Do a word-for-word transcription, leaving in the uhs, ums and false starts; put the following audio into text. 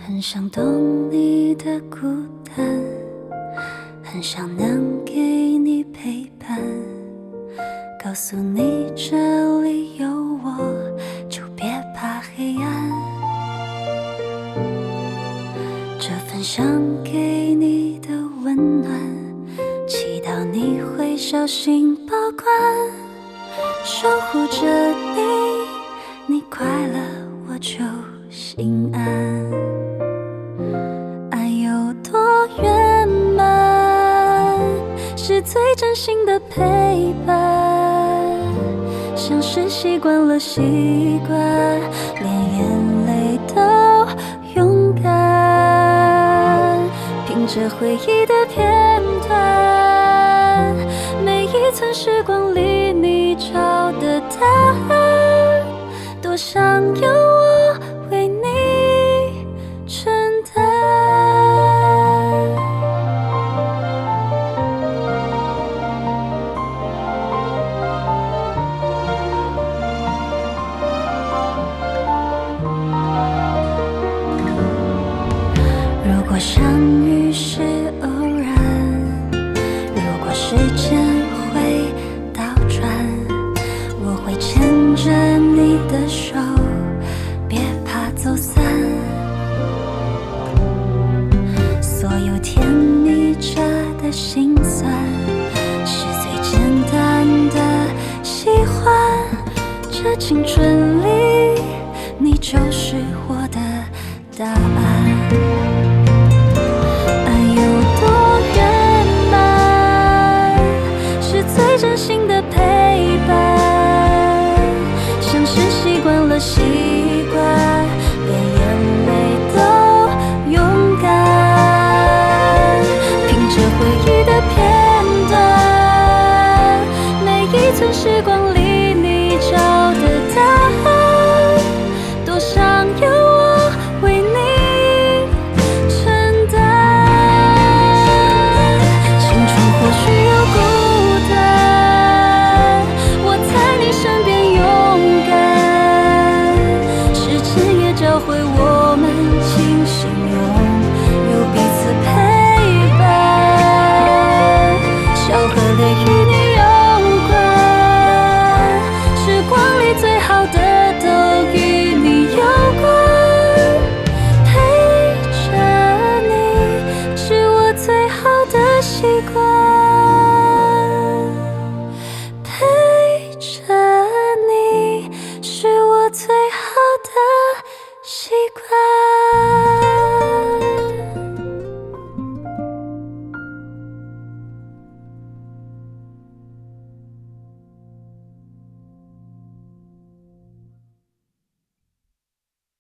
很想懂你的孤单，很想能给你陪伴，告诉你这里有我，就别怕黑暗。这份想给你的温暖，祈祷你会小心保管，守护着你，你快乐我就心安。爱有多圆满，是最真心的陪伴，像是习惯了习惯，连眼泪都勇敢。凭着回忆的片段，每一寸时光里你找的答案，多想有我为你承担。如果相遇是偶然，如果时间会倒转，我会牵着你的手，别怕走散。所有甜蜜着的心酸，是最简单的喜欢。这青春里，你就是我的答案。真心的陪伴，像是习惯了习惯，连眼泪都勇敢。凭着回忆的片段，每一寸时光里你找的答案，多想有我为你承担。青春或许有孤身边勇敢，时间也教会我们庆幸拥有彼此陪伴。笑和泪与你有关，时光里最好的都与你有关。陪着你是我最好的习惯。